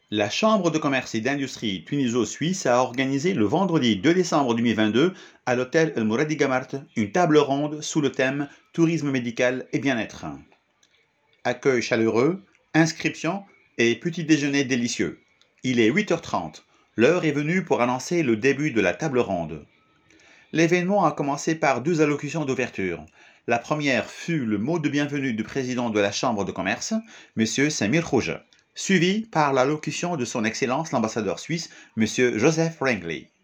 La Chambre de commerce et d'industrie tuniso-suisse a organisé le vendredi 2 décembre 2022 à l'hôtel El Mouradi Gamart une table ronde sous le thème Tourisme médical et bien-être. Accueil chaleureux, inscription et petit déjeuner délicieux. Il est 8h30. L'heure est venue pour annoncer le début de la table ronde. L'événement a commencé par deux allocutions d'ouverture. La première fut le mot de bienvenue du président de la Chambre de commerce, M. Samir Khouja, suivi par l'allocution de son Excellence l'ambassadeur suisse, M. Joseph Rangley.